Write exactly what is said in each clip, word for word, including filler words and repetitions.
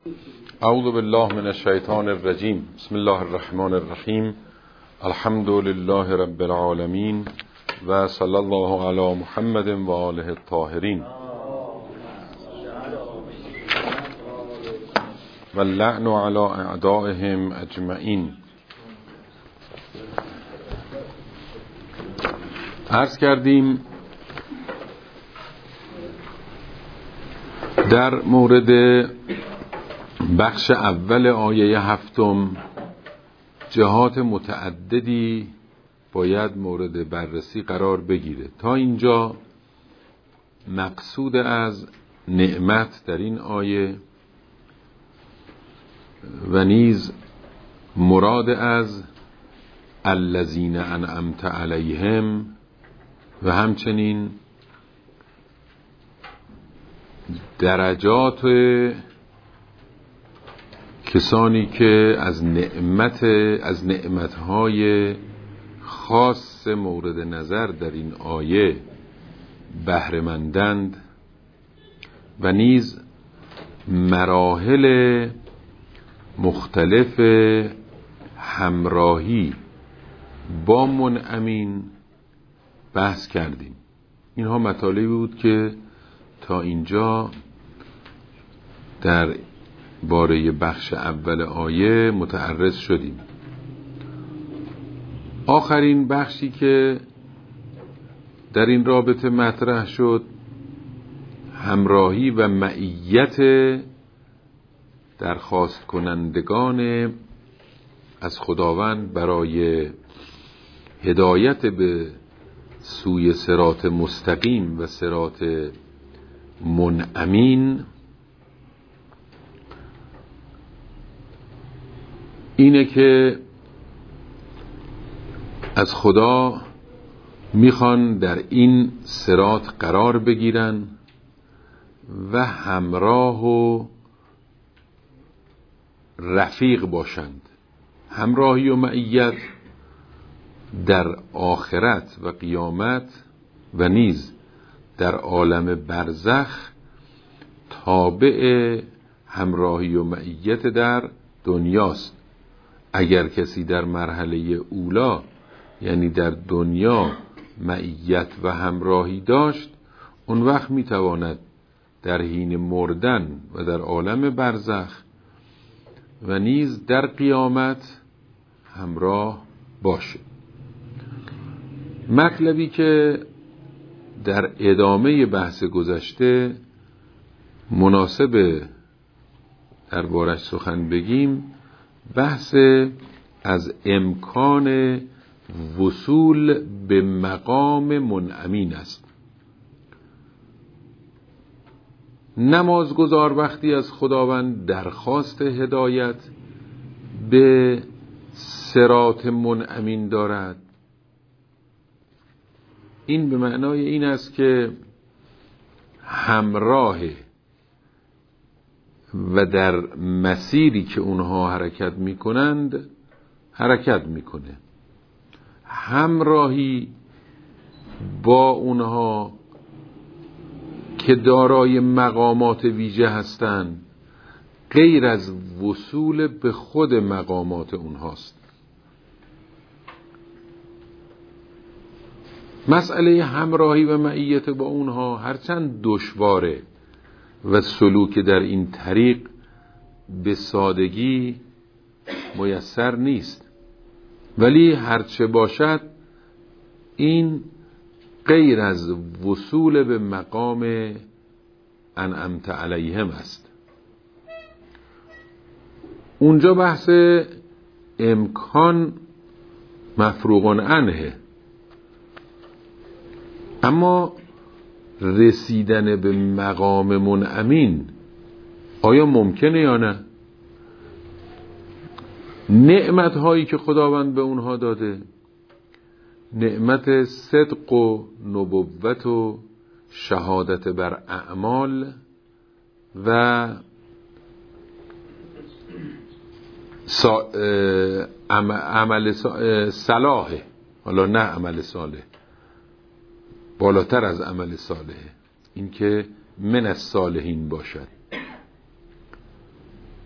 اعوذ بالله من الشیطان الرجیم. بسم الله الرحمن الرحیم. الحمد لله رب العالمین و صلی الله علی محمد و آله الطاهرین و اللعن علی اعدائهم اجمعین. عرض کردیم در مورد بخش اول آیه هفتم جهات متعددی باید مورد بررسی قرار بگیره. تا اینجا مقصود از نعمت در این آیه و نیز مراد از الذین انعمت علیهم و همچنین درجات کسانی که از نعمت از نعمتهای خاص مورد نظر در این آیه بهره مندند و نیز مراحل مختلف همراهی با منعمین بحث کردیم. اینها مطالبی بود که تا اینجا در باره بخش اول آیه متعرض شدیم. آخرین بخشی که در این رابطه مطرح شد همراهی و معیت درخواست کنندگان از خداوند برای هدایت به سوی صراط مستقیم و صراط منعمین اینه که از خدا میخوان در این صراط قرار بگیرن و همراه و رفیق باشند. همراهی و معیت در آخرت و قیامت و نیز در عالم برزخ تابع همراهی و معیت در دنیاست. اگر کسی در مرحله اولا یعنی در دنیا معیت و همراهی داشت، اون وقت میتواند در حین مردن و در عالم برزخ و نیز در قیامت همراه باشه. مطلبی که در ادامه بحث گذشته مناسب دربارش سخن بگیم بحث از امکان وصول به مقام منعمین است. نمازگزار وقتی از خداوند درخواست هدایت به صراط منعمین دارد، این به معنای این است که همراه و در مسیری که اونها حرکت میکنند حرکت میکنه. همراهی با اونها که دارای مقامات ویژه هستند غیر از وصول به خود مقامات اونهاست. مسئله همراهی و معیت با اونها هرچند دشواره و سلوک در این طریق به سادگی میسر نیست، ولی هرچه باشد این غیر از وصول به مقام انعمت علیهم است. اونجا بحث امکان مفروغ عنه، اما رسیدن به مقام منعمین آیا ممکنه یا نه؟ نعمت هایی که خداوند به اونها داده، نعمت صدق و نبوت و شهادت بر اعمال و عمل صلاح، حالا نه عمل صالح، بالاتر از عمل صالح، این که من الصالحین باشد.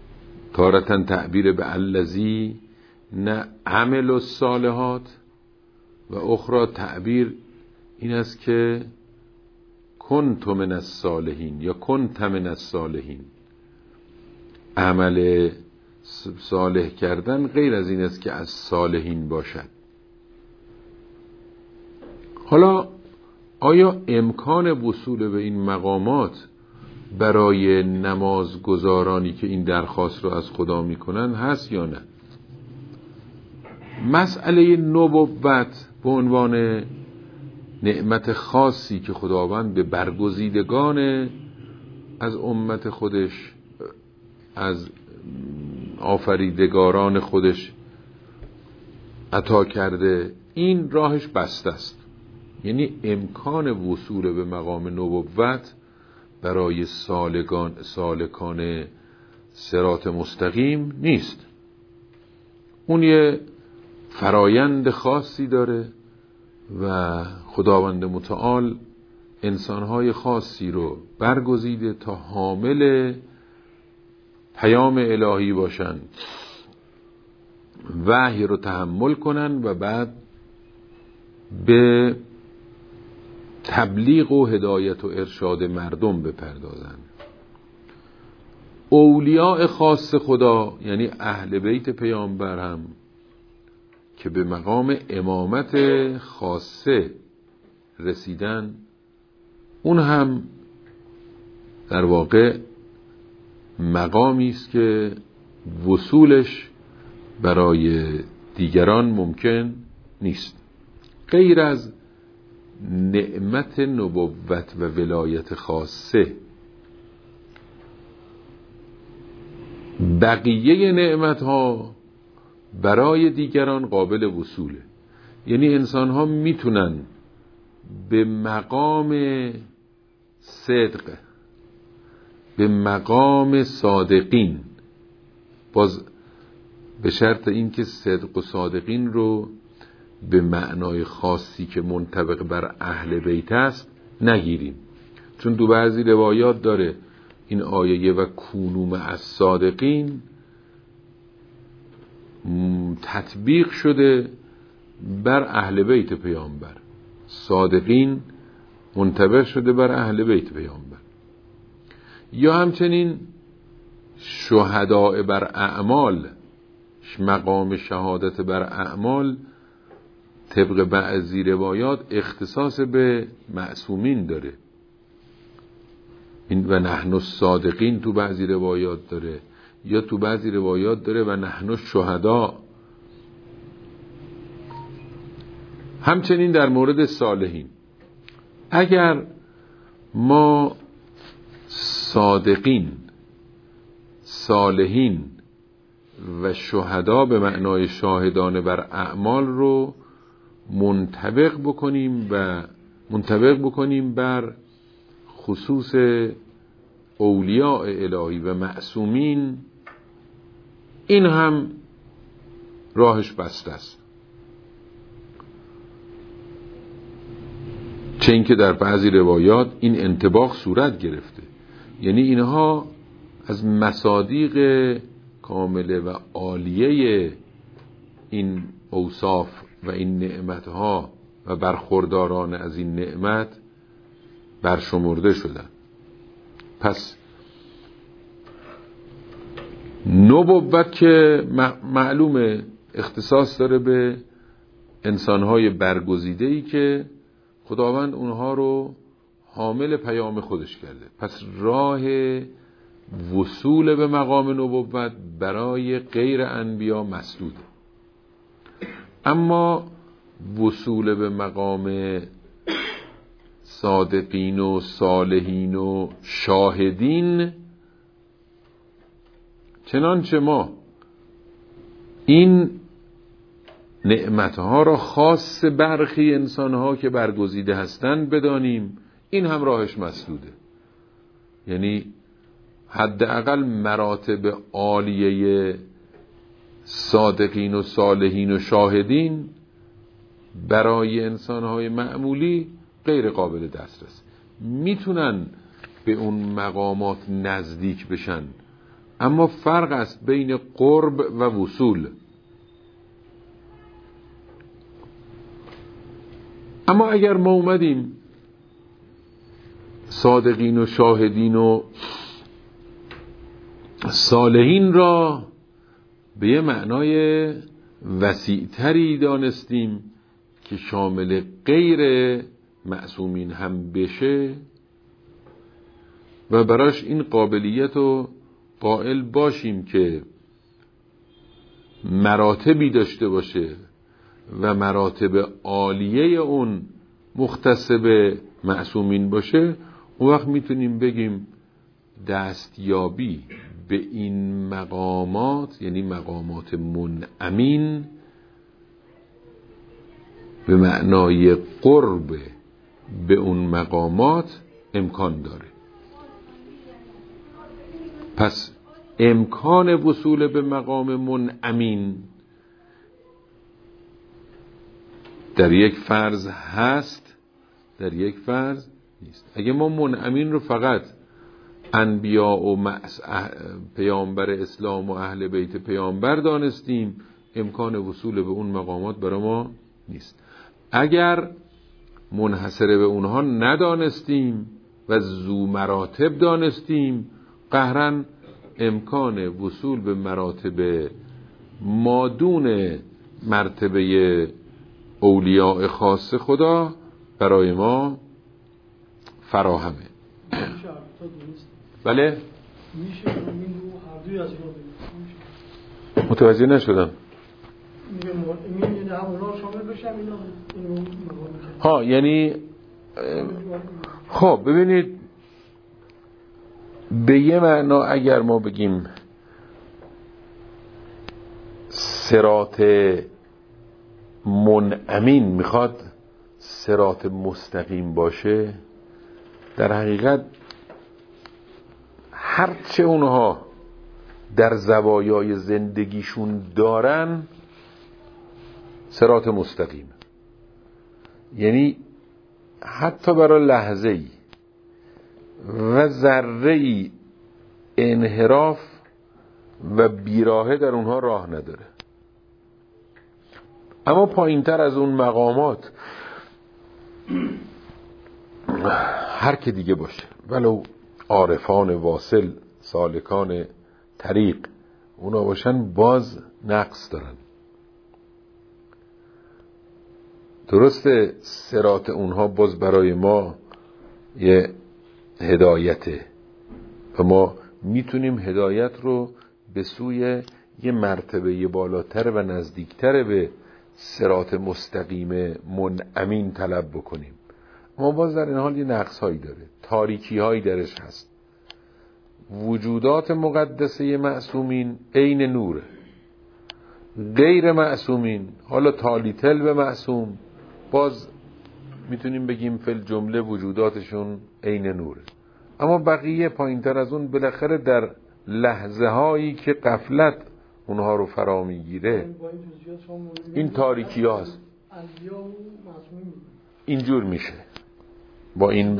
تارتن تعبیر به الذی نه عمل الصالحات و اخرى تعبیر این است که کنت من الصالحین یا کنت من الصالحین. عمل صالح کردن غیر از این است که از صالحین باشد. حالا آیا امکان وصول به این مقامات برای نمازگزارانی که این درخواست رو از خدا میکنن هست یا نه؟ مسئله نبوت به عنوان نعمت خاصی که خداوند به برگزیدگان از امت خودش، از آفریدگاران خودش عطا کرده، این راهش بسته است. یعنی امکان وصول به مقام نبوت برای سالکان سالکان صراط مستقیم نیست. اون یه فرایند خاصی داره و خداوند متعال انسانهای خاصی رو برگزیده تا حامل پیام الهی باشن، وحی رو تحمل کنن و بعد به تبلیغ و هدایت و ارشاد مردم بپردازن. اولیاء خاص خدا یعنی اهل بیت پیامبر هم که به مقام امامت خاصه رسیدن، اون هم در واقع مقامی است که وصولش برای دیگران ممکن نیست غیر از نعمت نبوت و ولایت خاصه. بقیه نعمت ها برای دیگران قابل وصوله. یعنی انسان ها میتونن به مقام صدق، به مقام صادقین، باز به شرط اینکه صدق و صادقین رو به معنای خاصی که منطبق بر اهل بیت است نگیریم، چون دو بعضی روایات داره این آیه و کونو مع الصادقین تطبیق شده بر اهل بیت پیامبر، صادقین منطبق شده بر اهل بیت پیامبر. یا همچنین شهداء بر اعمال، مقام شهادت بر اعمال طبق بعضی روایات اختصاص به معصومین داره. این و نحن الصادقین تو بعضی روایات داره، یا تو بعضی روایات داره و نحن الشهداء. همچنین در مورد صالحین، اگر ما صادقین، صالحین و شهدا به معنای شاهدان بر اعمال رو منطبق بکنیم و منطبق بکنیم بر خصوص اولیاء الهی و معصومین، این هم راهش بسته است. چه اینکه در بعضی روایات این انطباق صورت گرفته، یعنی اینها از مصادیق کامله و عالیه این اوصاف و این نعمتها و برخورداران از این نعمت برشمرده شدن. پس نبوت که معلومه اختصاص داره به انسانهای برگزیده‌ای که خداوند اونها رو حامل پیام خودش کرده. پس راه وصول به مقام نبوت برای غیر انبیا مسدوده. اما وصول به مقام صادقین و صالحین و شاهدین، چنانچه ما این نعمتها را خاص برخی انسانها که برگزیده هستند بدانیم، این هم راهش مسدوده. یعنی حداقل مراتب عالیه صادقین و صالحین و شاهدین برای انسانهای معمولی غیر قابل دسترس. میتونن به اون مقامات نزدیک بشن اما فرق است بین قرب و وصول. اما اگر ما اومدیم صادقین و شاهدین و صالحین را به یه معنای وسیع‌تری دانستیم که شامل غیر معصومین هم بشه و براش این قابلیت رو قائل باشیم که مراتبی داشته باشه و مراتب عالیه اون مختص به معصومین باشه، اون وقت میتونیم بگیم دستیابی به این مقامات، یعنی مقامات منعمین به معنای قرب به اون مقامات امکان داره. پس امکان وصول به مقام منعمین در یک فرض هست، در یک فرض نیست. اگه ما منعمین رو فقط انبیاء و پیامبر اسلام و اهل بیت پیامبر دانستیم، امکان وصول به اون مقامات برای ما نیست. اگر منحصر به اونها ندانستیم و ذو مراتب دانستیم، قهرن امکان وصول به مراتب مادون مرتبه اولیاء خاص خدا برای ما فراهمه. بله؟ متوجه نشدم. ها یعنی خب ببینید، به یه معنا اگر ما بگیم صراط منعمین میخواد صراط مستقیم باشه، در حقیقت هرچه اونها در زوایای زندگیشون دارن صراط مستقیم، یعنی حتی برای لحظه‌ای و ذره‌ای انحراف و بیراهه در اونها راه نداره. اما پایینتر از اون مقامات هر که دیگه باشه، ولو عارفان واصل، سالکان طریق اونا باشن، باز نقص دارن. درسته صراط اونها باز برای ما یه هدایته و ما میتونیم هدایت رو به سوی یه مرتبه بالاتر و نزدیکتر به صراط مستقیم منعمین طلب بکنیم. اما باز در این حال یه نقص هایی داره، تاریکی هایی درش هست. وجودات مقدسه معصومین عین نوره، غیر معصومین حالا تالیتل به معصوم باز میتونیم بگیم فل جمله وجوداتشون عین نوره. اما بقیه پایینتر از اون بالاخره در لحظه هایی که غفلت اونها رو فرا میگیره این تاریکی هاست، اینجور میشه با این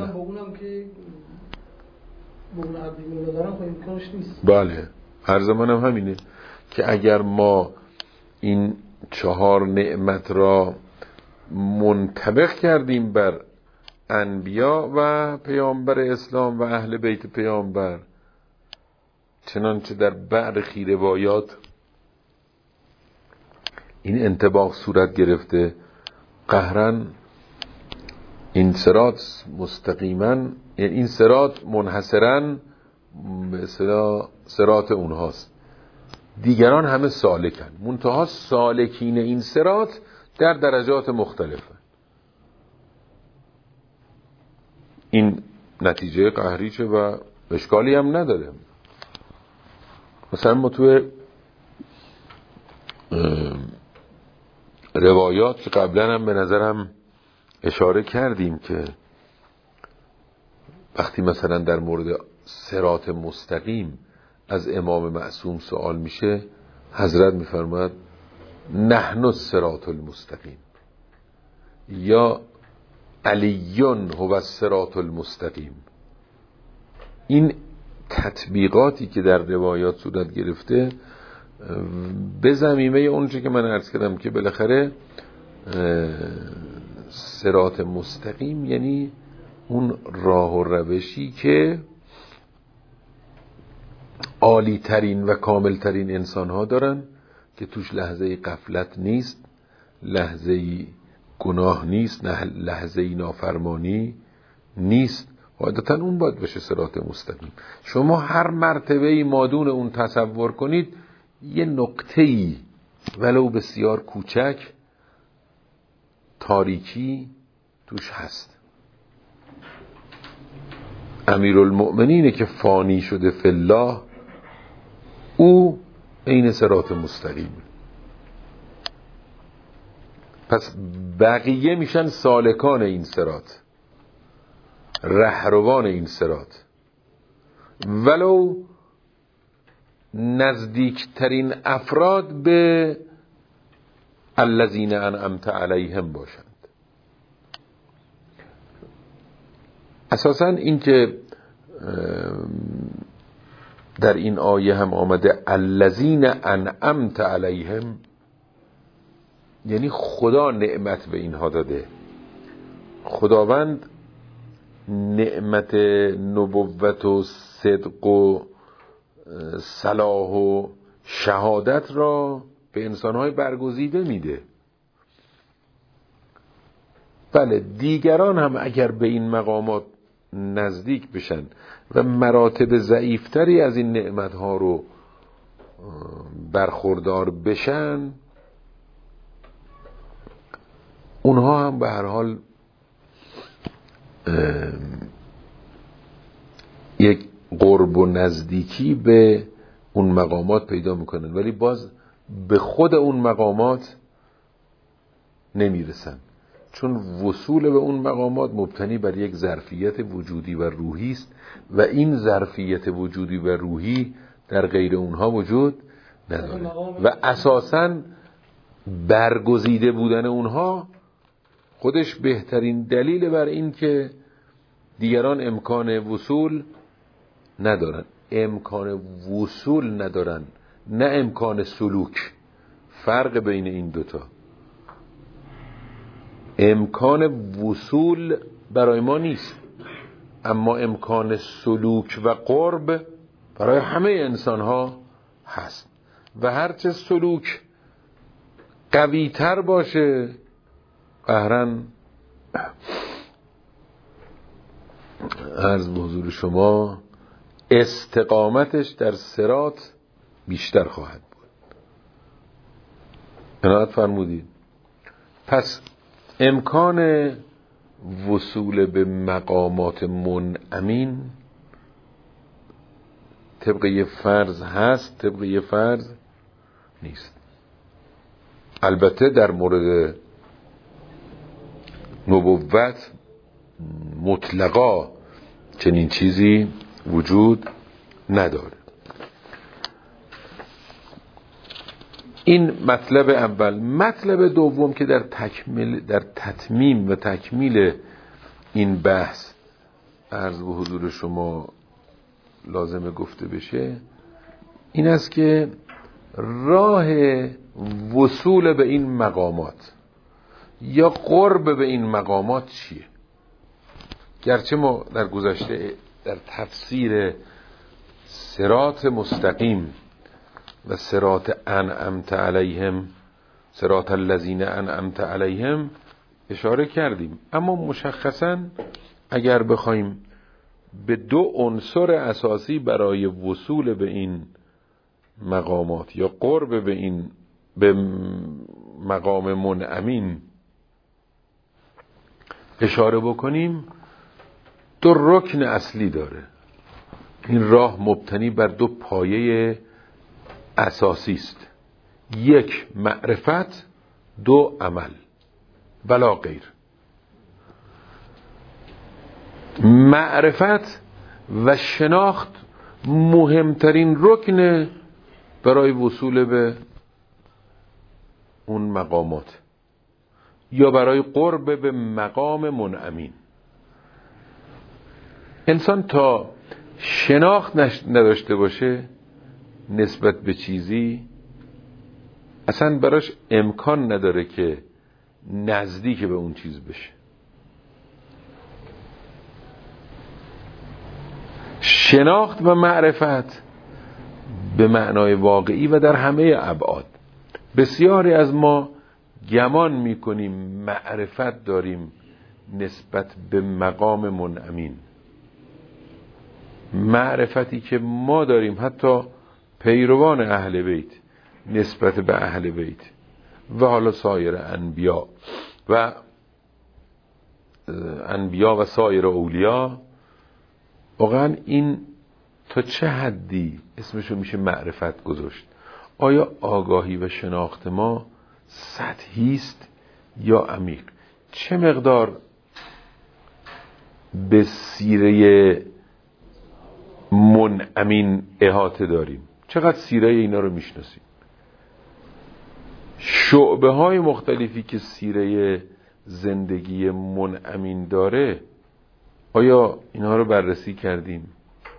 بله. عرض منم همینه که اگر ما این چهار نعمت را منطبق کردیم بر انبیا و پیامبر اسلام و اهل بیت پیامبر، چنانچه در برخی روایات این انطباق صورت گرفته، قهرن این صراط مستقیما، یعنی این صراط منحصرا به اصطلاح صراط اونهاست، دیگران همه سالکن، منتها سالکین این صراط در درجات مختلفه. این نتیجه قهریچه و اشکالی هم نداره. مثلا ما توی روایات که قبلا هم به نظرم اشاره کردیم که وقتی مثلا در مورد صراط مستقیم از امام معصوم سوال میشه، حضرت میفرماید نحن الصراط المستقیم یا علیون هو الصراط المستقیم. این تطبیقاتی که در روایات صورت گرفته به ضمیمه اونچه که من عرض کردم که بالاخره صراط مستقیم یعنی اون راه و روشی که عالی ترین و کامل ترین انسان ها دارن که توش لحظه غفلت نیست، لحظه گناه نیست، نه لحظه نافرمانی نیست. قاعدتا اون باید بشه صراط مستقیم. شما هر مرتبه مادون اون تصور کنید یه نقطه‌ای ولو بسیار کوچک تاریکی توش هست. امیرالمؤمنینه که فانی شده فی الله، او عین صراط مستقیم. پس بقیه میشن سالکان این صراط، رهروان این صراط، ولو نزدیکترین افراد به الذین انعمت علیهم باشند. اساساً این که در این آیه هم آمده الذین انعمت علیهم، یعنی خدا نعمت به اینها داده. خداوند نعمت نبوت و صدق و صلاح و شهادت را به انسانهای برگزیده میده. بله دیگران هم اگر به این مقامات نزدیک بشن و مراتب ضعیفتری از این نعمتها رو برخوردار بشن، اونها هم به هر حال یک قرب و نزدیکی به اون مقامات پیدا میکنن، ولی باز به خود اون مقامات نمیرسن، چون وصول به اون مقامات مبتنی بر یک ظرفیت وجودی و روحی است و این ظرفیت وجودی و روحی در غیر اونها وجود نداره و اساساً برگزیده بودن اونها خودش بهترین دلیل بر این که دیگران امکان وصول ندارن. امکان وصول ندارن، نه امکان سلوک. فرق بین این دوتا. امکان وصول برای ما نیست، اما امکان سلوک و قرب برای همه انسان ها هست و هرچه سلوک قوی تر باشه قهرن عرض به حضور شما استقامتش در صراط بیشتر خواهد بود. عنایت فرمودید. پس امکان وصول به مقامات منعمین طبق یه فرض هست، طبق یه فرض نیست. البته در مورد نبوت مطلقا چنین چیزی وجود نداره. این مطلب اول. مطلب دوم که در تکمیل در تتمیم و تکمیل این بحث عرض به حضور شما لازمه گفته بشه این است که راه وصول به این مقامات یا قرب به این مقامات چیه؟ گرچه ما در گذشته در تفسیر صراط مستقیم و صراط انعمت علیهم، صراط الذین انعمت علیهم اشاره کردیم، اما مشخصاً اگر بخوایم به دو عنصر اساسی برای وصول به این مقامات یا قرب به این به مقام منعمین اشاره بکنیم، دو رکن اصلی داره. این راه مبتنی بر دو پایه اساسی است. یک معرفت، دو عمل، بلا غیر. معرفت و شناخت مهمترین رکن برای وصول به اون مقامات یا برای قرب به مقام منعمین. انسان تا شناخت نداشته باشه نسبت به چیزی، اصلا براش امکان نداره که نزدیک به اون چیز بشه. شناخت و معرفت به معنای واقعی و در همه ابعاد. بسیاری از ما گمان میکنیم معرفت داریم نسبت به مقام منعمین. معرفتی که ما داریم حتی پیروان اهل بیت نسبت به اهل بیت و حالا سایر انبیا و انبیا و سایر اولیا، واقعا این تا چه حدی اسمشو میشه معرفت گذاشت؟ آیا آگاهی و شناخت ما سطحی است یا عمیق؟ چه مقدار به سیره منعمین احاطه داریم؟ چقدر سیره اینا رو میشناسیم؟ شعبه های مختلفی که سیره زندگی منعمین داره، آیا اینها رو بررسی کردیم؟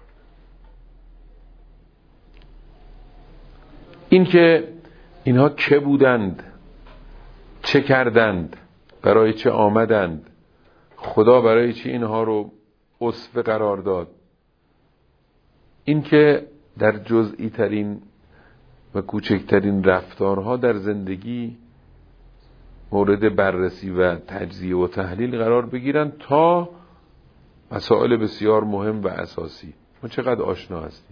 این که اینها که بودند، چه کردند، برای چه آمدند، خدا برای چه اینها رو اسوه قرار داد، این که در جزئی ترین و کوچکترین رفتارها در زندگی مورد بررسی و تجزیه و تحلیل قرار بگیرن تا مسائل بسیار مهم و اساسی. ما چقدر آشنا هستیم؟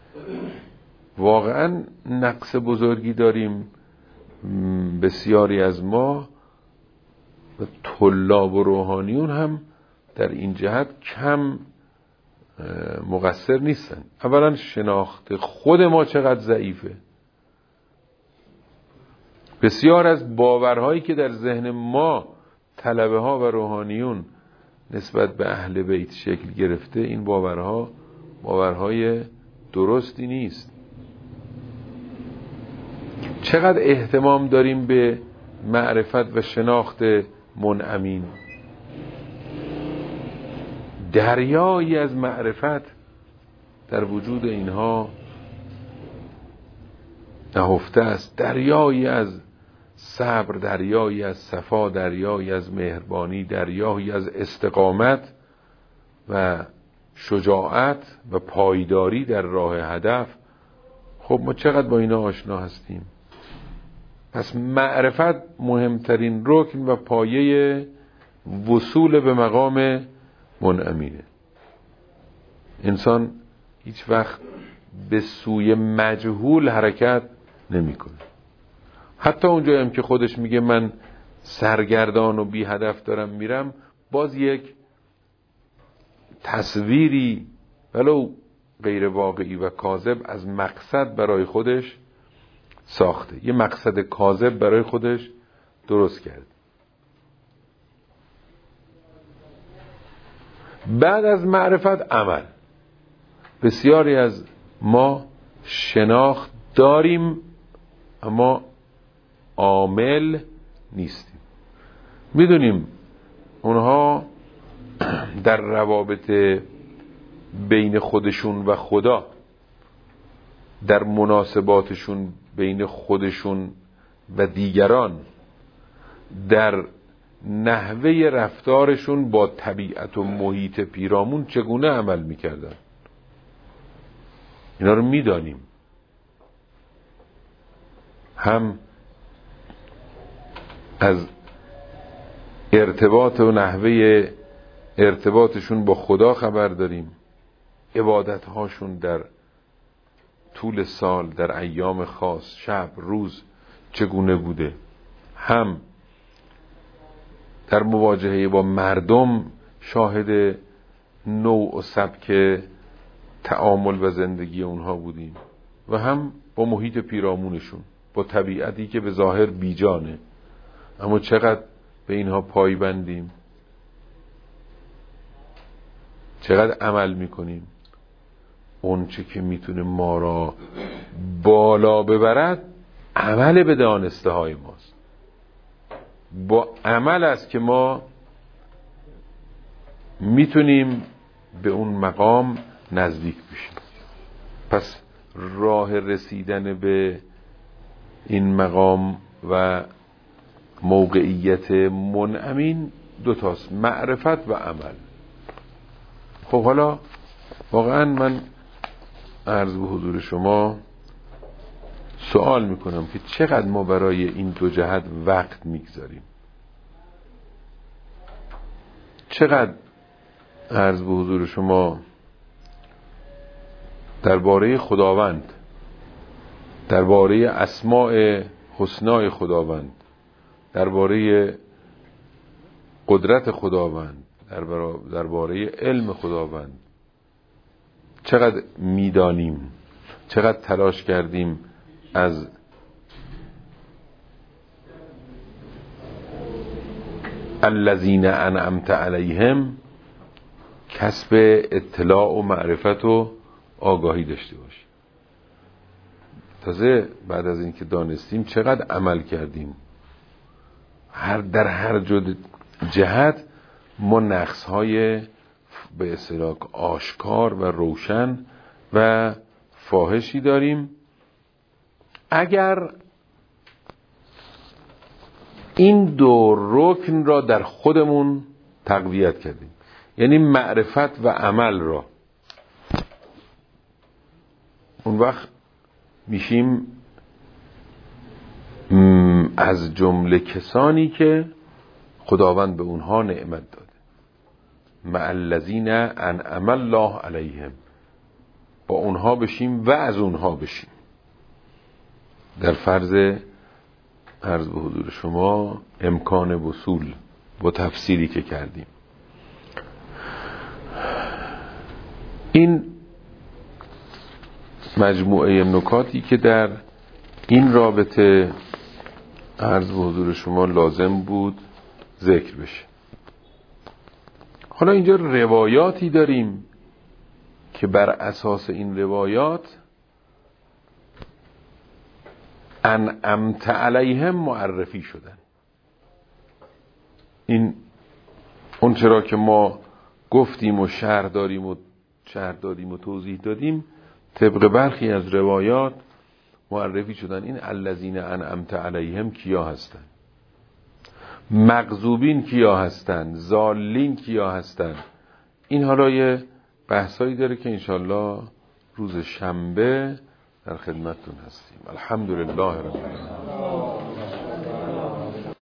واقعا نقص بزرگی داریم بسیاری از ما و طلاب و روحانیون هم در این جهت کم مقصر نیستن. اولا شناخت خود ما چقدر ضعیفه. بسیار از باورهایی که در ذهن ما طلبه ها و روحانیون نسبت به اهل بیت شکل گرفته، این باورها باورهای درستی نیست. چقدر اهتمام داریم به معرفت و شناخت منعمین. دریایی از معرفت در وجود اینها نهفته است، دریایی از صبر، دریایی از صفا، دریایی از مهربانی، دریایی از استقامت و شجاعت و پایداری در راه هدف. خب ما چقدر با اینا آشنا هستیم؟ پس معرفت مهمترین رکن و پایه وصول به مقام منعمینه. انسان هیچ وقت به سوی مجهول حرکت نمیکنه. حتی اونجایی هم که خودش میگه من سرگردان و بی هدف دارم میرم، باز یک تصویری ولو غیر واقعی و کاذب از مقصد برای خودش ساخته. یه مقصد کاذب برای خودش درست کرد. بعد از معرفت عمل. بسیاری از ما شناخت داریم اما عامل نیستیم. میدونیم اونها در روابط بین خودشون و خدا، در مناسباتشون بین خودشون و دیگران، در نحوه رفتارشون با طبیعت و محیط پیرامون چگونه عمل میکردن. اینا رو میدانیم. هم از ارتباط و نحوه ارتباطشون با خدا خبر داریم، عبادتهاشون در طول سال، در ایام خاص، شب، روز چگونه بوده. هم در مواجهه با مردم شاهد نوع و سبک تعامل و زندگی اونها بودیم و هم با محیط پیرامونشون، با طبیعتی که به ظاهر بیجانه اما چقدر به اینها پایبندیم، چقدر عمل میکنیم. اون چه که میتونه ما را بالا ببرد عمل به دانسته های ماست. با عمل است که ما میتونیم به اون مقام نزدیک بشیم. پس راه رسیدن به این مقام و موقعیت منعمین دوتاست، معرفت و عمل. خب حالا واقعا من عرض به حضور شما سوال میکنم که چقدر ما برای این دو جهت وقت میگذاریم، چقدر عرض به حضور شما درباره خداوند، درباره اسماء حسنای خداوند، درباره قدرت خداوند، درباره علم خداوند چقدر میدانیم، چقدر تلاش کردیم از الذین انعمت علیهم کسب اطلاع و معرفت و آگاهی داشته باشیم. تازه بعد از اینکه دانستیم چقدر عمل کردیم. هر در هر جهت ما نقص‌های به اصطلاح آشکار و روشن و فاحشی داریم. اگر این دو رکن را در خودمون تقویت کردیم، یعنی معرفت و عمل را، اون وقت میشیم از جمله کسانی که خداوند به اونها نعمت داده. مع الذین انعم الله علیهم، با اونها بشیم و از اونها بشیم. در فرض عرض به حضور شما امکان وصول با تفسیری که کردیم. این مجموعه نکاتی که در این رابطه عرض به حضور شما لازم بود ذکر بشه. حالا اینجا روایاتی داریم که بر اساس این روایات انعمت علیهم معرفی شدن. این اون چرا که ما گفتیم و شرح داریم و شرح دادیم و توضیح دادیم، طبق برخی از روایات معرفی شدن. این الذین انعمت علیهم کیا هستن؟ مغضوبین کیا هستن؟ ضالین کیا هستن؟ این حالا یه بحثایی داره که انشالله روز شنبه در خدمتتون هستیم. الحمدلله رب العالمین.